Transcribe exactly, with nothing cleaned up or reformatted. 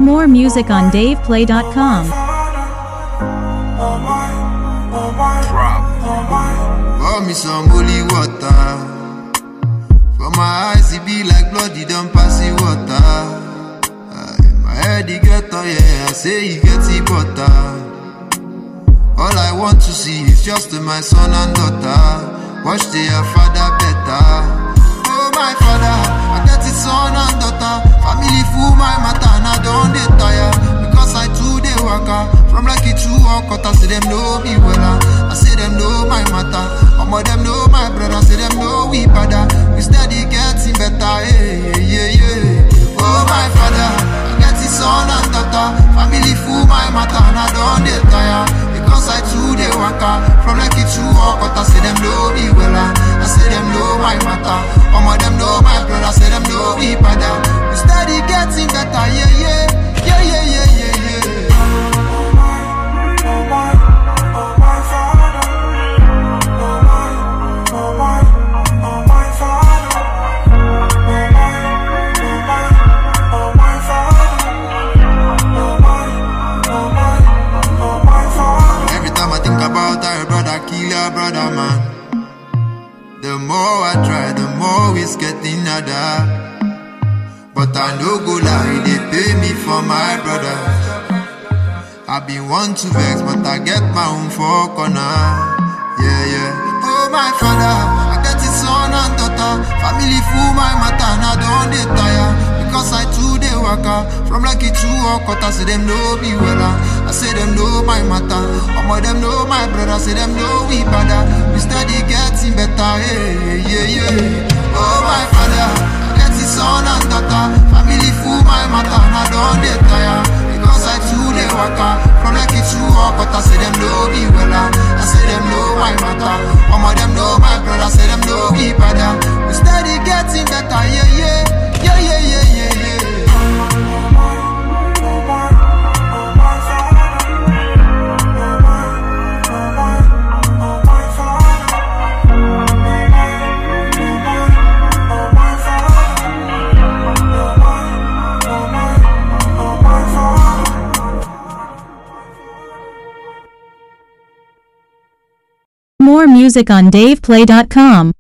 More music on dave play dot com. Pour me some holy water. For my eyes it be like blood, it don't pass the water. Aye, my head it get oh yeah, I say it get the butter. All I want to see is just my son and daughter. Watch their father better. Oh my father, I get it son and daughter. Family full my matter and I don't dey tire. Because I too dey waka from lucky to Okota. Say them know me well, I say them know my matter. Some of them know my brother, say them know we better. We steady getting better, yeah, yeah, yeah. Oh my father, I get it son and daughter. Family full my matter and I don't dey tire. Because I too dey waka from lucky to Okota. Say them know me well, I say them know my matter. Some of them know my brother, say them know we better. We steady getting better, yeah, yeah, yeah, yeah, yeah, yeah, yeah. Brother man, the more I try, the more it's getting harder. But I no go lie, they pay me for my brother. I been want to vex, but I get my own for corner. Yeah, yeah. Oh my father, I get it son and daughter. Family full my matter, and I don't dey tire. Because I too dey waka from lucky to Okota. Say them know me well, I say them know my matter. Some of them know my brother, say them know we better. We steady getting better, yeah, yeah, yeah. Oh my father, I get it son and daughter. Family full my matter, and I don't dey tire. Because I too dey waka from lucky to Okota. Say them know me well, I say them know my matter. Some of them know my brother, say them know we better. We steady getting better, yeah, yeah, yeah, yeah, yeah, yeah, yeah. More music on dave play dot com.